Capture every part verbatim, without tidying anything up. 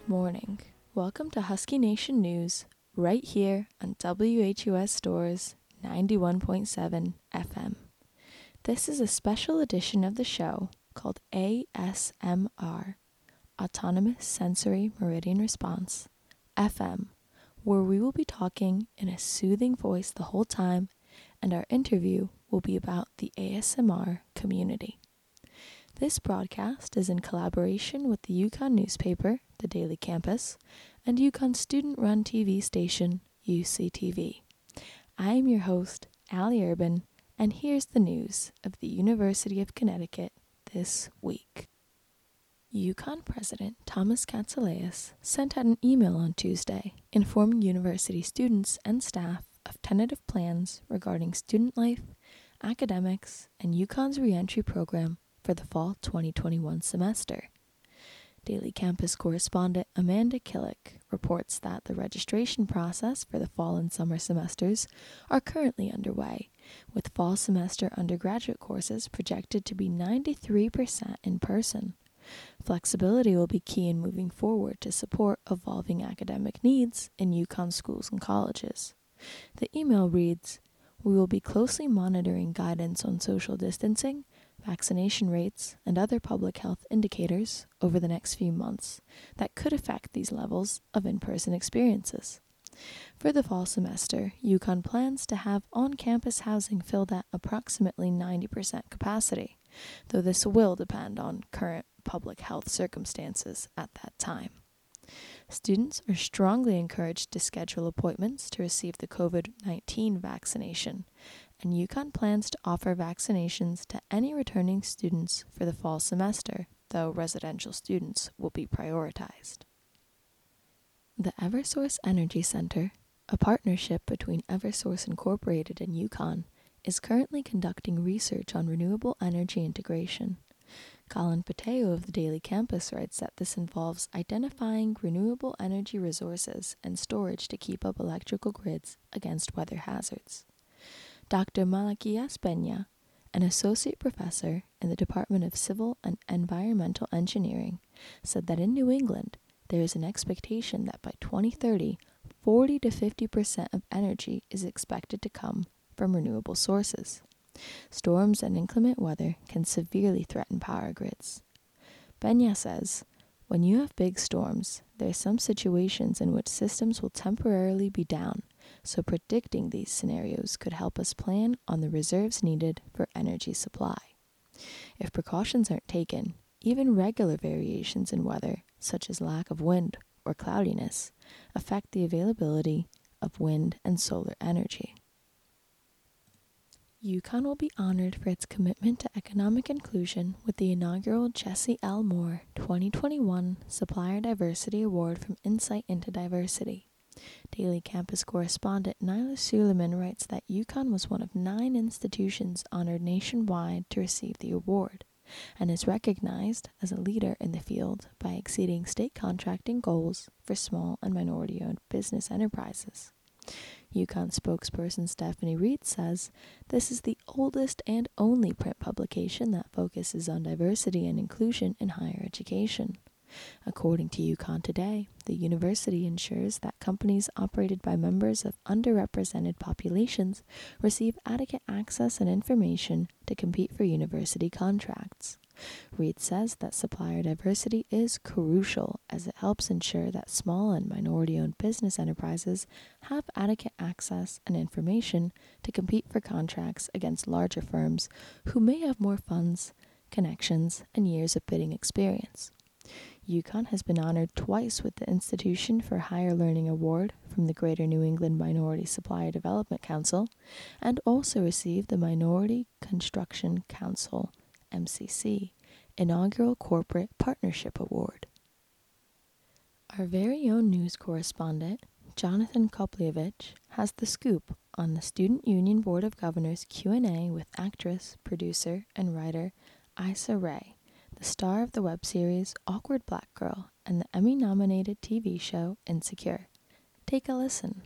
morning. Welcome to Husky Nation News, right here on W H U S Stores ninety-one point seven F M. This is a special edition of the show called A S M R, Autonomous Sensory Meridian Response, F M, where we will be talking in a soothing voice the whole time, and our interview will be about the A S M R community. This broadcast is in collaboration with the Yukon newspaper, The Daily Campus, and Yukon student-run T V station, U C T V. I am your host, Allie Urban, and here's the news of the University of Connecticut this week. Yukon President Thomas Katsilas sent out an email on Tuesday informing university students and staff of tentative plans regarding student life, academics, and Yukon's reentry program for the fall twenty twenty-one semester. Daily Campus correspondent Amanda Killick reports that the registration process for the fall and summer semesters are currently underway, with fall semester undergraduate courses projected to be ninety-three percent in person. Flexibility will be key in moving forward to support evolving academic needs in Yukon schools and colleges. The email reads, "We will be closely monitoring guidance on social distancing, vaccination rates, and other public health indicators over the next few months that could affect these levels of in-person experiences. For the fall semester, Yukon plans to have on-campus housing filled at approximately ninety percent capacity, though this will depend on current public health circumstances at that time. Students are strongly encouraged to schedule appointments to receive the covid nineteen vaccination, and Yukon plans to offer vaccinations to any returning students for the fall semester, though residential students will be prioritized." The Eversource Energy Center, a partnership between Eversource Incorporated and Yukon, is currently conducting research on renewable energy integration. Colin Pateo of the Daily Campus writes that this involves identifying renewable energy resources and storage to keep up electrical grids against weather hazards. Doctor Malaquias Peña, an associate professor in the Department of Civil and Environmental Engineering, said that in New England, there is an expectation that by twenty thirty, forty to fifty percent of energy is expected to come from renewable sources. Storms and inclement weather can severely threaten power grids. Peña says, "When you have big storms, there are some situations in which systems will temporarily be down, so predicting these scenarios could help us plan on the reserves needed for energy supply. If precautions aren't taken, even regular variations in weather, such as lack of wind or cloudiness, affect the availability of wind and solar energy." Yukon will be honored for its commitment to economic inclusion with the inaugural Jesse L. Moore twenty twenty-one Supplier Diversity Award from Insight into Diversity. Daily Campus correspondent Nyla Suleiman writes that Yukon was one of nine institutions honored nationwide to receive the award, and is recognized as a leader in the field by exceeding state contracting goals for small and minority-owned business enterprises. Yukon spokesperson Stephanie Reed says, "This is the oldest and only print publication that focuses on diversity and inclusion in higher education." According to Yukon Today, the university ensures that companies operated by members of underrepresented populations receive adequate access and information to compete for university contracts. Reed says that supplier diversity is crucial as it helps ensure that small and minority-owned business enterprises have adequate access and information to compete for contracts against larger firms who may have more funds, connections, and years of bidding experience. Yukon has been honored twice with the Institution for Higher Learning Award from the Greater New England Minority Supplier Development Council, and also received the Minority Construction Council M C C, Inaugural Corporate Partnership Award. Our very own news correspondent, Jonathan Koplievich, has the scoop on the Student Union Board of Governors Q and A with actress, producer, and writer Issa Rae, the star of the web series Awkward Black Girl and the Emmy-nominated T V show Insecure. Take a listen.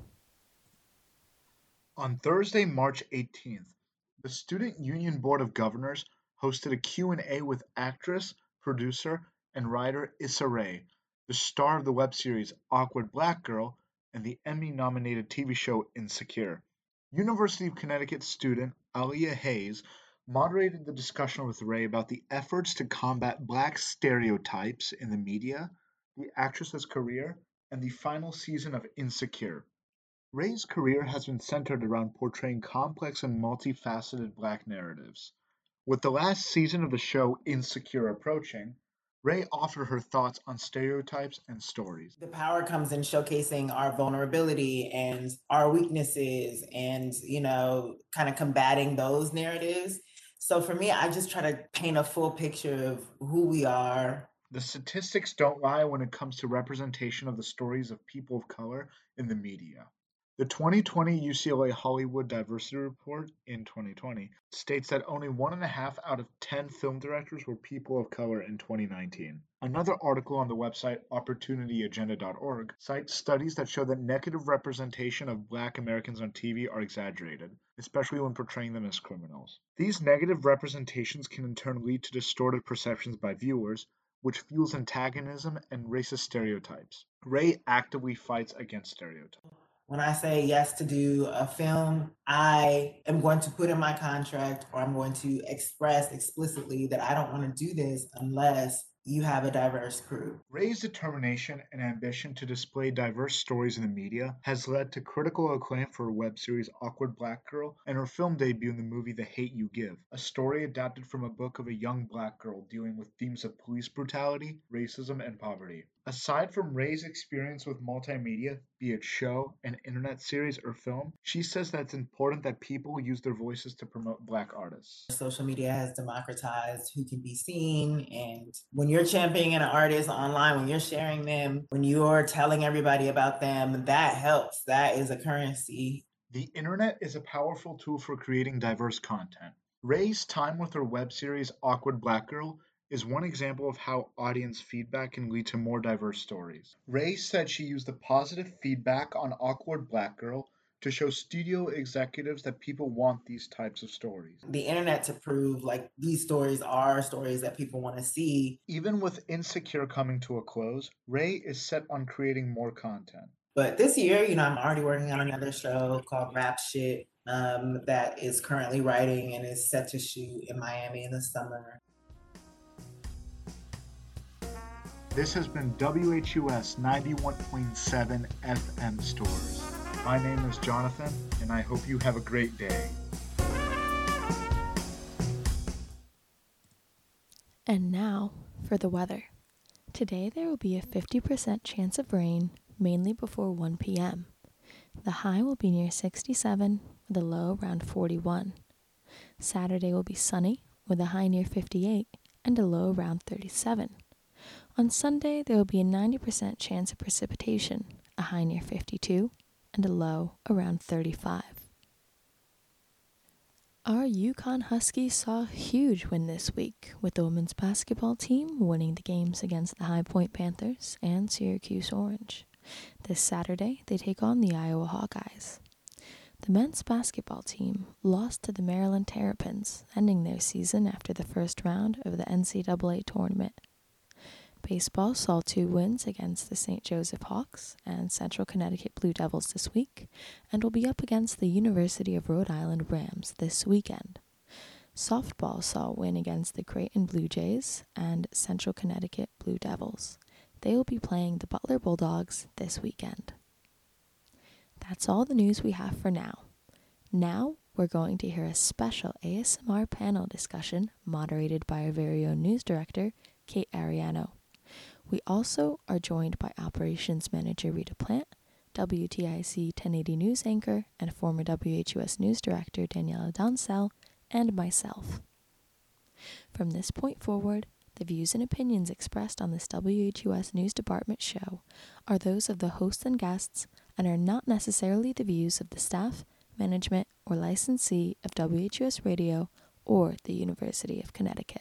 On Thursday, March eighteenth, the Student Union Board of Governors hosted a Q and A with actress, producer, and writer Issa Rae, the star of the web series Awkward Black Girl and the Emmy-nominated T V show Insecure. University of Connecticut student Aliyah Hayes moderated the discussion with Ray about the efforts to combat Black stereotypes in the media, the actress's career, and the final season of Insecure. Ray's career has been centered around portraying complex and multifaceted Black narratives. With the last season of the show Insecure approaching, Ray offered her thoughts on stereotypes and stories. The power comes in showcasing our vulnerability and our weaknesses and, you know, kind of combating those narratives. So for me, I just try to paint a full picture of who we are. The statistics don't lie when it comes to representation of the stories of people of color in the media. The twenty twenty U C L A Hollywood Diversity Report in twenty twenty states that only one and a half out of ten film directors were people of color in twenty nineteen. Another article on the website opportunity agenda dot org cites studies that show that negative representation of Black Americans on T V are exaggerated, especially when portraying them as criminals. These negative representations can in turn lead to distorted perceptions by viewers, which fuels antagonism and racist stereotypes. Ray actively fights against stereotypes. When I say yes to do a film, I am going to put in my contract or I'm going to express explicitly that I don't want to do this unless you have a diverse crew. Ray's determination and ambition to display diverse stories in the media has led to critical acclaim for her web series Awkward Black Girl and her film debut in the movie The Hate U Give, a story adapted from a book of a young Black girl dealing with themes of police brutality, racism, and poverty. Aside from Ray's experience with multimedia, be it show, an internet series, or film, she says that it's important that people use their voices to promote Black artists. Social media has democratized who can be seen, and when you're championing an artist online, when you're sharing them, when you're telling everybody about them, that helps. That is a currency. The internet is a powerful tool for creating diverse content. Ray's time with her web series Awkward Black Girl is one example of how audience feedback can lead to more diverse stories. Ray said she used the positive feedback on Awkward Black Girl to show studio executives that people want these types of stories. The internet to prove like these stories are stories that people want to see. Even with Insecure coming to a close, Ray is set on creating more content. But this year, you know, I'm already working on another show called Rap Shit um, that is currently writing and is set to shoot in Miami in the summer. This has been W H U S ninety-one point seven F M Stores. My name is Jonathan, and I hope you have a great day. And now for the weather. Today there will be a fifty percent chance of rain, mainly before one p.m. The high will be near sixty-seven, with a low around forty-one. Saturday will be sunny, with a high near fifty-eight, and a low around thirty-seven. On Sunday, there will be a ninety percent chance of precipitation, a high near fifty-two, and a low around thirty-five. Our UConn Huskies saw a huge win this week, with the women's basketball team winning the games against the High Point Panthers and Syracuse Orange. This Saturday, they take on the Iowa Hawkeyes. The men's basketball team lost to the Maryland Terrapins, ending their season after the first round of the N C double A tournament. Baseball saw two wins against the Saint Joseph Hawks and Central Connecticut Blue Devils this week, and will be up against the University of Rhode Island Rams this weekend. Softball saw a win against the Creighton Blue Jays and Central Connecticut Blue Devils. They will be playing the Butler Bulldogs this weekend. That's all the news we have for now. Now, we're going to hear a special A S M R panel discussion moderated by our very own news director, Kate Ariano. We also are joined by Operations Manager Rita Plant, W T I C ten eighty News anchor and former W H U S News Director Daniela Doncel, and myself. From this point forward, the views and opinions expressed on this W H U S News Department show are those of the hosts and guests and are not necessarily the views of the staff, management, or licensee of W H U S Radio or the University of Connecticut.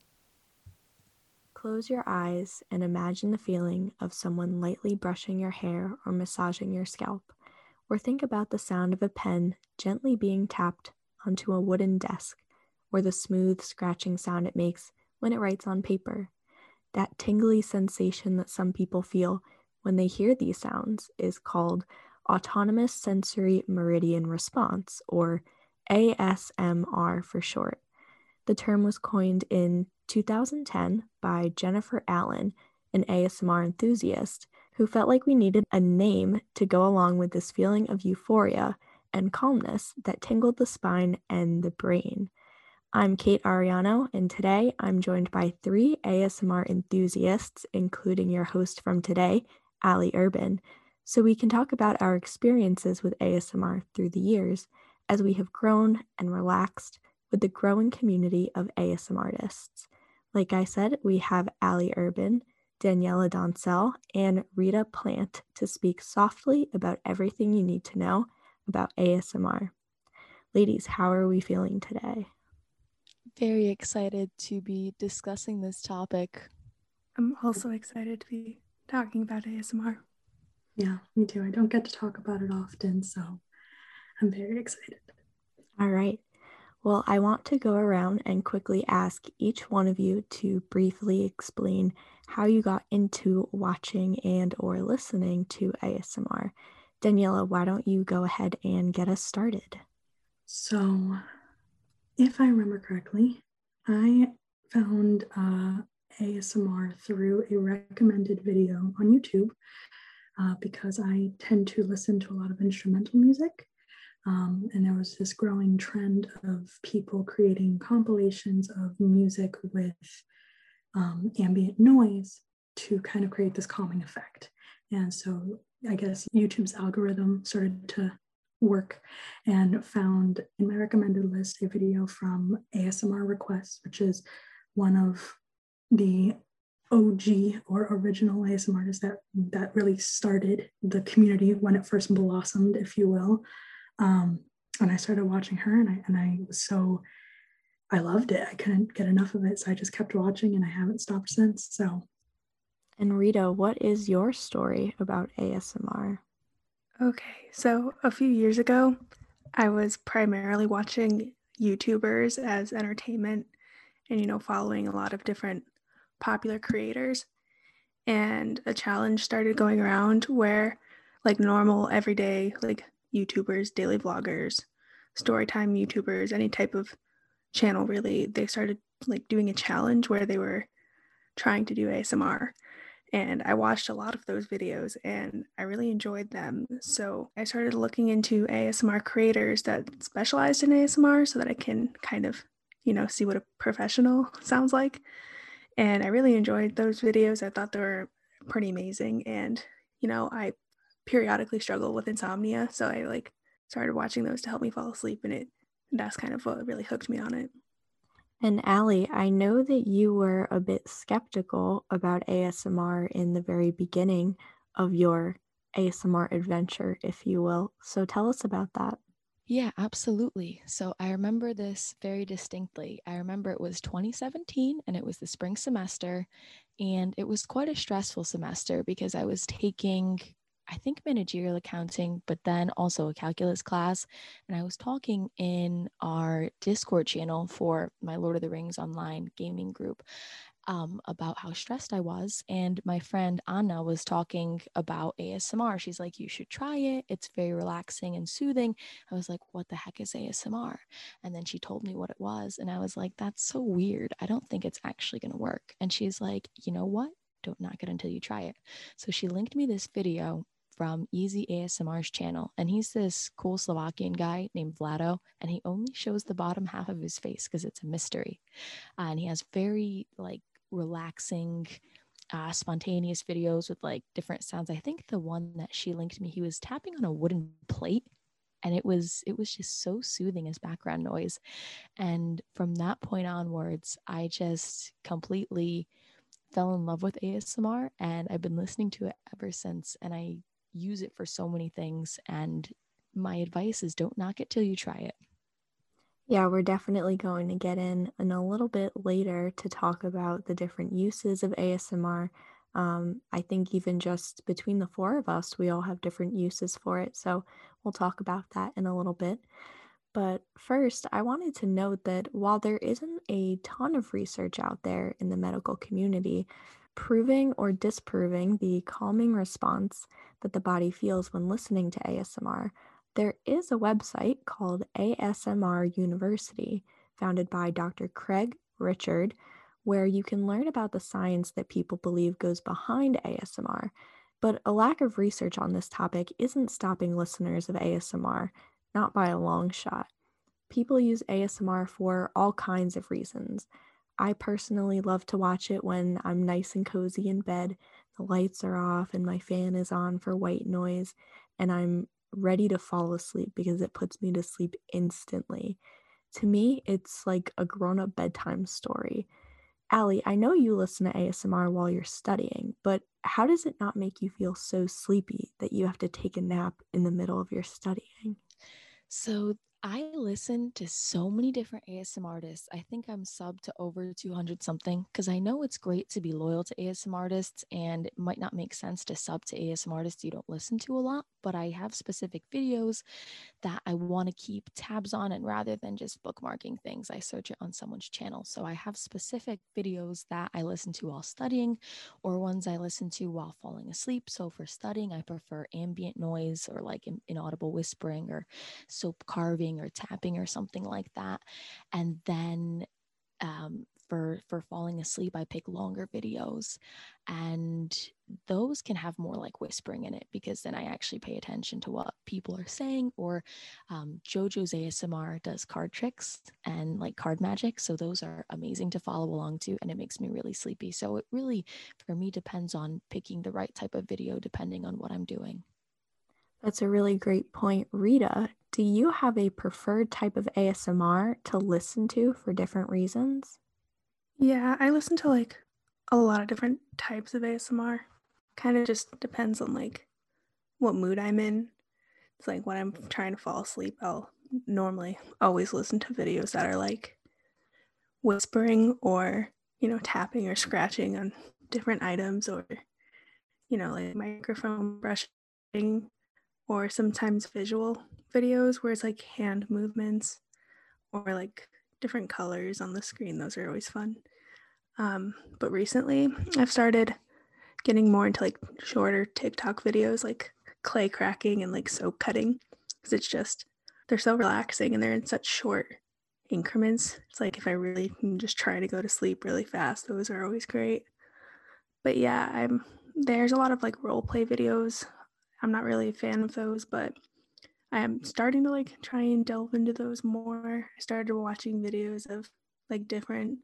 Close your eyes and imagine the feeling of someone lightly brushing your hair or massaging your scalp, or think about the sound of a pen gently being tapped onto a wooden desk, or the smooth scratching sound it makes when it writes on paper. That tingly sensation that some people feel when they hear these sounds is called autonomous sensory meridian response, or A S M R for short. The term was coined in two thousand ten by Jennifer Allen, an A S M R enthusiast who felt like we needed a name to go along with this feeling of euphoria and calmness that tingled the spine and the brain. I'm Kate Ariano, and today I'm joined by three A S M R enthusiasts, including your host from today, Allie Urban, so we can talk about our experiences with A S M R through the years as we have grown and relaxed with the growing community of A S M artists. Like I said, we have Allie Urban, Daniela Doncel, and Rita Plant to speak softly about everything you need to know about A S M R. Ladies, how are we feeling today? Very excited to be discussing this topic. I'm also excited to be talking about A S M R. Yeah, me too. I don't get to talk about it often, so I'm very excited. All right. Well, I want to go around and quickly ask each one of you to briefly explain how you got into watching and or listening to A S M R. Daniela, why don't you go ahead and get us started? So, if I remember correctly, I found uh, A S M R through a recommended video on YouTube uh, because I tend to listen to a lot of instrumental music. Um, and there was this growing trend of people creating compilations of music with um, ambient noise to kind of create this calming effect. And so I guess YouTube's algorithm started to work and found in my recommended list a video from A S M R Requests, which is one of the O G or original A S M R artists that, that really started the community when it first blossomed, if you will. Um, and I started watching her and I, and I was so, I loved it. I couldn't get enough of it. So I just kept watching and I haven't stopped since. So. And Rita, what is your story about A S M R? Okay, so a few years ago, I was primarily watching YouTubers as entertainment and, you know, following a lot of different popular creators. And a challenge started going around where like normal everyday like YouTubers, daily vloggers, storytime YouTubers, any type of channel really, they started like doing a challenge where they were trying to do A S M R. And I watched a lot of those videos and I really enjoyed them. So I started looking into A S M R creators that specialized in A S M R so that I can kind of, you know, see what a professional sounds like. And I really enjoyed those videos. I thought they were pretty amazing. And, you know, I periodically struggle with insomnia. So I like started watching those to help me fall asleep. And it and that's kind of what really hooked me on it. And Allie, I know that you were a bit skeptical about A S M R in the very beginning of your A S M R adventure, if you will. So tell us about that. Yeah, absolutely. So I remember this very distinctly. I remember it was twenty seventeen and it was the spring semester, and it was quite a stressful semester because I was taking, I think, managerial accounting, but then also a calculus class. And I was talking in our Discord channel for my Lord of the Rings online gaming group um, about how stressed I was. And my friend Anna was talking about A S M R. She's like, you should try it. It's very relaxing and soothing. I was like, what the heck is A S M R? And then she told me what it was. And I was like, that's so weird. I don't think it's actually going to work. And she's like, you know what? Don't knock it until you try it. So she linked me this video from Easy A S M R's channel, and he's this cool Slovakian guy named Vlado, and he only shows the bottom half of his face because it's a mystery. Uh, and he has very like relaxing, uh, spontaneous videos with like different sounds. I think the one that she linked me, he was tapping on a wooden plate, and it was it was just so soothing as background noise. And from that point onwards, I just completely fell in love with A S M R, and I've been listening to it ever since, and I use it for so many things. And my advice is don't knock it till you try it. Yeah, we're definitely going to get in in a little bit later to talk about the different uses of A S M R. Um, I think even just between the four of us, we all have different uses for it. So we'll talk about that in a little bit. But first, I wanted to note that while there isn't a ton of research out there in the medical community proving or disproving the calming response that the body feels when listening to A S M R, there is a website called A S M R University, founded by Doctor Craig Richard, where you can learn about the science that people believe goes behind A S M R. But a lack of research on this topic isn't stopping listeners of A S M R, not by a long shot. People use A S M R for all kinds of reasons. I personally love to watch it when I'm nice and cozy in bed, the lights are off and my fan is on for white noise, and I'm ready to fall asleep because it puts me to sleep instantly. To me, it's like a grown-up bedtime story. Allie, I know you listen to A S M R while you're studying, but how does it not make you feel so sleepy that you have to take a nap in the middle of your studying? So I listen to so many different A S M R artists. I think I'm sub to over two hundred something because I know it's great to be loyal to A S M R artists, and it might not make sense to sub to A S M R artists you don't listen to a lot, but I have specific videos that I want to keep tabs on, and rather than just bookmarking things, I search it on someone's channel. So I have specific videos that I listen to while studying or ones I listen to while falling asleep. So for studying, I prefer ambient noise or like inaudible whispering or soap carving or tapping or something like that. And then um, for for falling asleep, I pick longer videos, and those can have more like whispering in it because then I actually pay attention to what people are saying. Or um, JoJo's A S M R does card tricks and like card magic, so those are amazing to follow along to, and it makes me really sleepy. So it really, for me, depends on picking the right type of video depending on what I'm doing. That's a really great point. Rita, do you have a preferred type of A S M R to listen to for different reasons? Yeah, I listen to like a lot of different types of A S M R. Kind of just depends on like what mood I'm in. It's like when I'm trying to fall asleep, I'll normally always listen to videos that are like whispering or, you know, tapping or scratching on different items, or, you know, like microphone brushing, or sometimes visual videos where it's like hand movements or like different colors on the screen. Those are always fun. Um, but recently I've started getting more into like shorter TikTok videos, like clay cracking and like soap cutting, because it's just, they're so relaxing and they're in such short increments. It's like if I really am just trying to go to sleep really fast, those are always great. But yeah, I'm there's a lot of like role play videos. I'm not really a fan of those, but I am starting to like try and delve into those more. I started watching videos of like different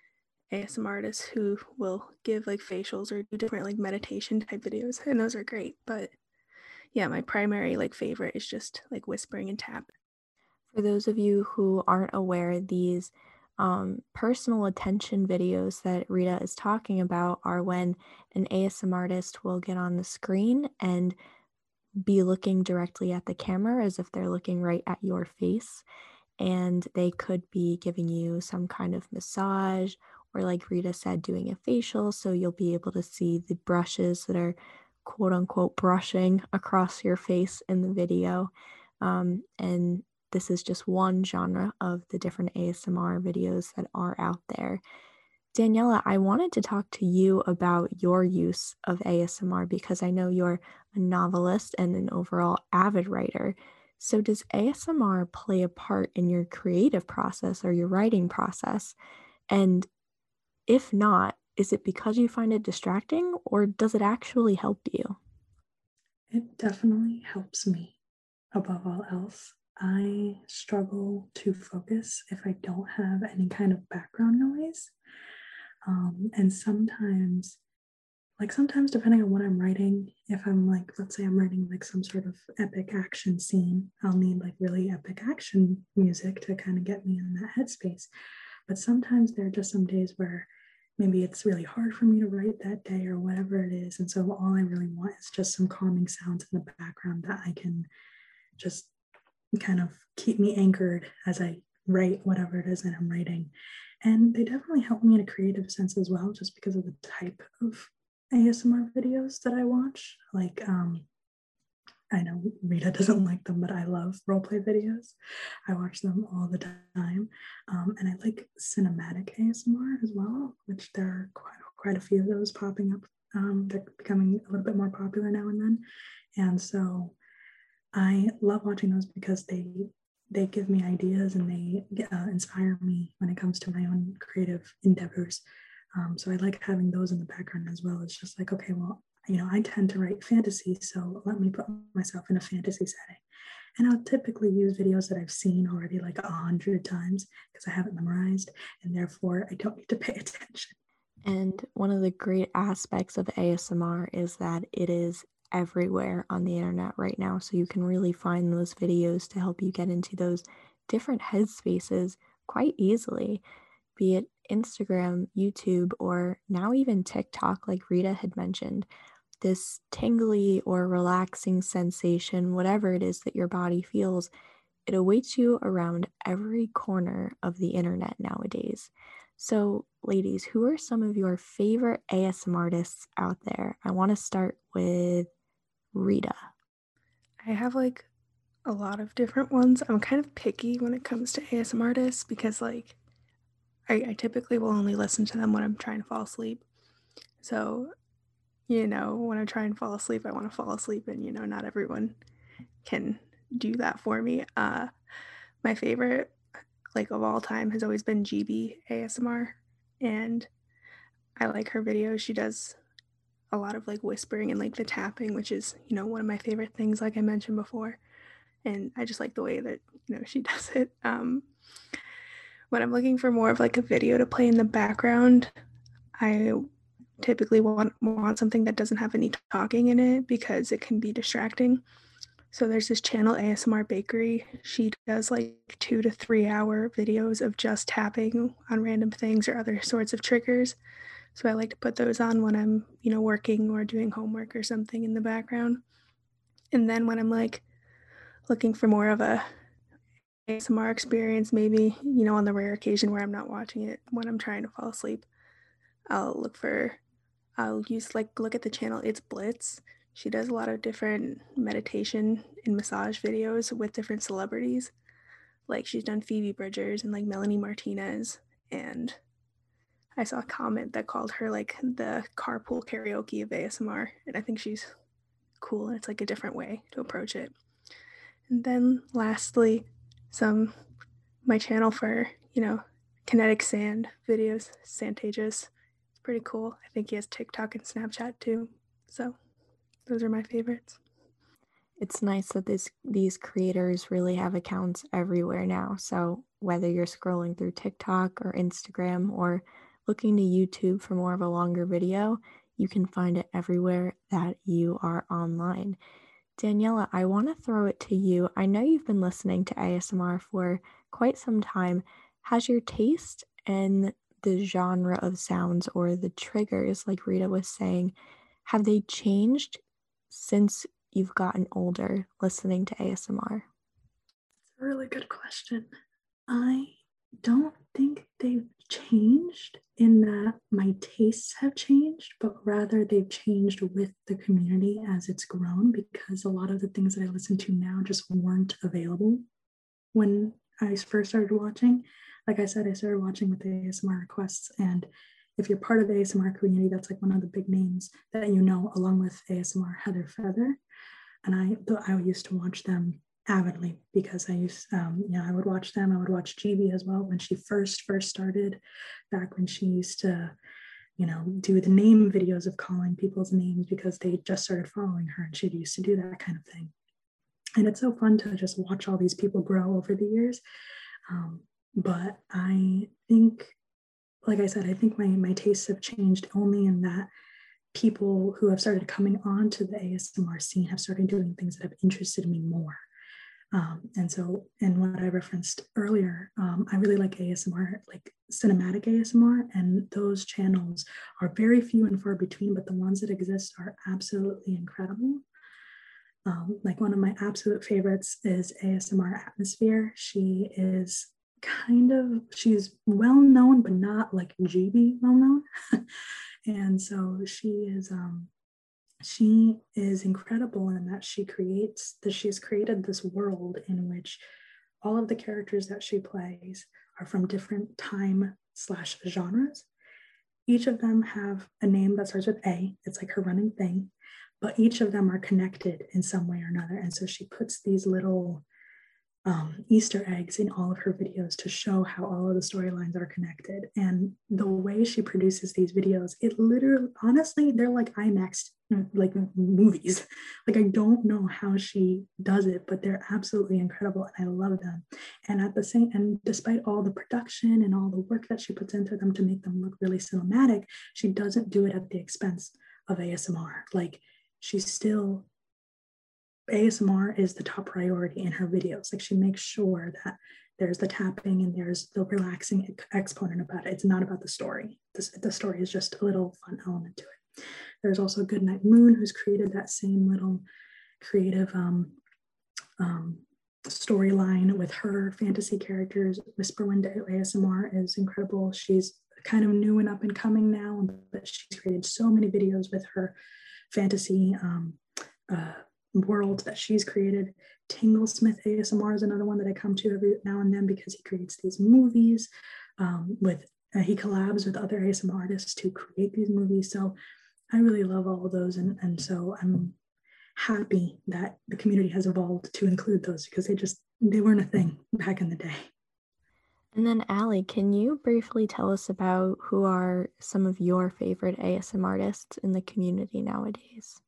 A S M R artists who will give like facials or do different like meditation type videos, and those are great. But yeah, my primary like favorite is just like whispering and tap. For those of you who aren't aware, these um, personal attention videos that Rita is talking about are when an A S M R artist will get on the screen and be looking directly at the camera as if they're looking right at your face. And they could be giving you some kind of massage, or like Rita said, doing a facial. So you'll be able to see the brushes that are quote unquote brushing across your face in the video. Um, and this is just one genre of the different A S M R videos that are out there. Daniela, I wanted to talk to you about your use of A S M R because I know you're a novelist and an overall avid writer. So does A S M R play a part in your creative process or your writing process? And if not, is it because you find it distracting, or does it actually help you? It definitely helps me. Above all else, I struggle to focus if I don't have any kind of background noise. Um, and sometimes, like sometimes depending on what I'm writing, if I'm like, let's say I'm writing like some sort of epic action scene, I'll need like really epic action music to kind of get me in that headspace. But sometimes there are just some days where maybe it's really hard for me to write that day or whatever it is. And so all I really want is just some calming sounds in the background that I can just kind of keep me anchored as I write whatever it is that I'm writing. And they definitely help me in a creative sense as well, just because of the type of A S M R videos that I watch. Like, um, I know Rita doesn't like them, but I love roleplay videos. I watch them all the time. Um, and I like cinematic A S M R as well, which there are quite, quite a few of those popping up. Um, they're becoming a little bit more popular now and then. And so I love watching those because they they give me ideas and they uh, inspire me when it comes to my own creative endeavors. Um, so I like having those in the background as well. It's just like, okay, well, you know, I tend to write fantasy, so let me put myself in a fantasy setting. And I'll typically use videos that I've seen already like a hundred times because I have it memorized, and therefore I don't need to pay attention. And one of the great aspects of A S M R is that it is everywhere on the internet right now. So you can really find those videos to help you get into those different headspaces quite easily, be it Instagram, YouTube, or now even TikTok, like Rita had mentioned. This tingly or relaxing sensation, whatever it is that your body feels, it awaits you around every corner of the internet nowadays. So, ladies, who are some of your favorite A S M R artists out there? I want to start with Rita. I have like a lot of different ones. I'm kind of picky when it comes to A S M R artists because like I, I typically will only listen to them when I'm trying to fall asleep. So, you know, when I try and fall asleep, I want to fall asleep, and you know, not everyone can do that for me. Uh, my favorite, like of all time, has always been G B A S M R, and I like her videos. She does a lot of like whispering and like the tapping, which is, you know, one of my favorite things, like I mentioned before. And I just like the way that, you know, she does it. Um, when I'm looking for more of like a video to play in the background, I typically want want something that doesn't have any talking in it because it can be distracting. So there's this channel, A S M R Bakery. She does like two to three hour videos of just tapping on random things or other sorts of triggers. So I like to put those on when I'm, you know, working or doing homework or something in the background. And then when I'm like looking for more of a A S M R experience, maybe, you know, on the rare occasion where I'm not watching it when I'm trying to fall asleep, I'll look for, I'll use like, look at the channel It's Blitz. She does a lot of different meditation and massage videos with different celebrities. Like she's done Phoebe Bridgers and like Melanie Martinez. And I saw a comment that called her like the carpool karaoke of A S M R. And I think she's cool. And it's like a different way to approach it. And then lastly, some, my channel for, you know, Kinetic Sand videos, Santages. It's pretty cool. I think he has TikTok and Snapchat too. So those are my favorites. It's nice that this these creators really have accounts everywhere now. So whether you're scrolling through TikTok or Instagram or looking to YouTube for more of a longer video, you can find it everywhere that you are online. Daniela, I want to throw it to you. I know you've been listening to A S M R for quite some time. Has your taste in the genre of sounds or the triggers, like Rita was saying, have they changed since you've gotten older listening to A S M R? That's a really good question. I don't think they've changed in that my tastes have changed, but rather they've changed with the community as it's grown, because a lot of the things that I listen to now just weren't available when I first started watching. Like I said, I started watching with the A S M R requests, and if you're part of the A S M R community, that's like one of the big names that you know, along with A S M R Heather Feather. And I, I used to watch them avidly because I used, um, you know, I would watch them. I would watch G B as well when she first, first started, back when she used to, you know, do the name videos of calling people's names because they just started following her, and she used to do that kind of thing. And it's so fun to just watch all these people grow over the years. Um, but I think, like I said, I think my, my tastes have changed only in that people who have started coming on to the A S M R scene have started doing things that have interested me more. Um, and so, in what I referenced earlier, um, I really like A S M R, like cinematic A S M R, and those channels are very few and far between, but the ones that exist are absolutely incredible. Um, like one of my absolute favorites is A S M R Atmosphere. She is kind of, she's well known, but not like G B well known. And so she is, um, she is incredible in that she creates, that she's created this world in which all of the characters that she plays are from different time slash genres. each of them have a name that starts with A. It's like her running thing, but each of them are connected in some way or another. And so she puts these little um, Easter eggs in all of her videos to show how all of the storylines are connected. And the way she produces these videos, it literally, honestly, they're like IMAX like movies. Like, I don't know how she does it, but they're absolutely incredible and I love them. And at the same, and despite all the production and all the work that she puts into them to make them look really cinematic, she doesn't do it at the expense of A S M R. Like, she's still, A S M R is the top priority in her videos. Like, she makes sure that there's the tapping and there's the relaxing exponent about it. It's not about the story. This, the story is just a little fun element to it. There's also Goodnight Moon, who's created that same little creative um, um, storyline with her fantasy characters. Whisperwind A S M R is incredible. She's kind of new and up and coming now, but she's created so many videos with her fantasy um, uh, world that she's created. Tinglesmith A S M R is another one that I come to every now and then because he creates these movies um, with, uh, he collabs with other A S M R artists to create these movies. So I really love all of those. And, and so I'm happy that the community has evolved to include those because they just, they weren't a thing back in the day. And then Allie, can you briefly tell us about who are some of your favorite A S M R artists in the community nowadays?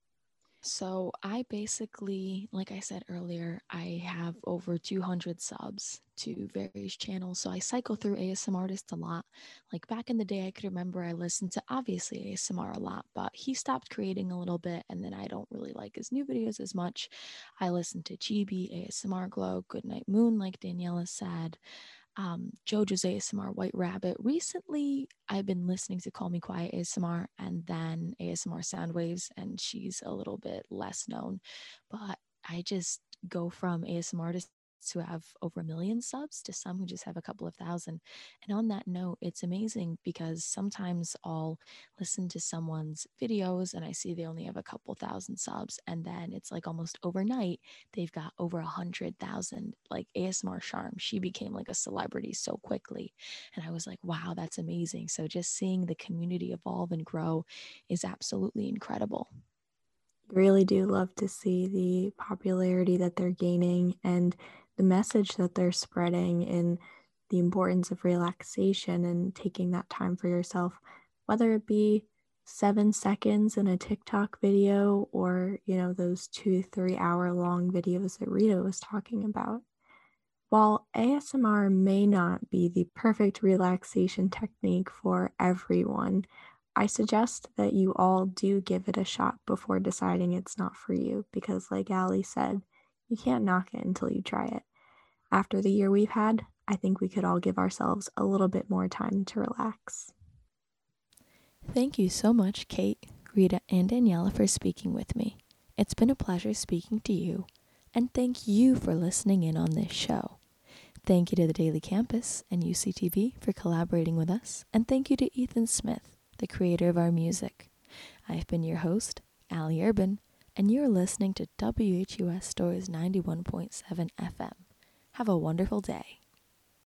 So I basically, like I said earlier, I have over two hundred subs to various channels. So I cycle through A S M R artists a lot. Like back in the day, I could remember I listened to obviously A S M R a lot, but he stopped creating a little bit. And then I don't really like his new videos as much. I listened to G B, A S M R Glow, Goodnight Moon, like Daniela said. Um, JoJo's A S M R, White Rabbit. Recently, I've been listening to Call Me Quiet A S M R and then A S M R Soundwaves, and she's a little bit less known. But I just go from A S M R artists who have over a million subs to some who just have a couple of thousand. And on that note, it's amazing because sometimes I'll listen to someone's videos and I see they only have a couple thousand subs, and then it's like almost overnight they've got over a hundred thousand. Like A S M R Charm, she became like a celebrity so quickly, and I was like, wow, that's amazing. So just seeing the community evolve and grow is absolutely incredible. Really do love to see the popularity that they're gaining and the message that they're spreading in the importance of relaxation and taking that time for yourself, whether it be seven seconds in a TikTok video or, you know, those two, three hour long videos that Rita was talking about. While A S M R may not be the perfect relaxation technique for everyone, I suggest that you all do give it a shot before deciding it's not for you, because like Allie said, you can't knock it until you try it. After the year we've had, I think we could all give ourselves a little bit more time to relax. Thank you so much, Kate, Rita, and Daniela for speaking with me. It's been a pleasure speaking to you, and thank you for listening in on this show. Thank you to the Daily Campus and U C T V for collaborating with us, and thank you to Ethan Smith, the creator of our music. I've been your host, Allie Urban, and you're listening to W H U S Stories ninety-one point seven F M. Have a wonderful day.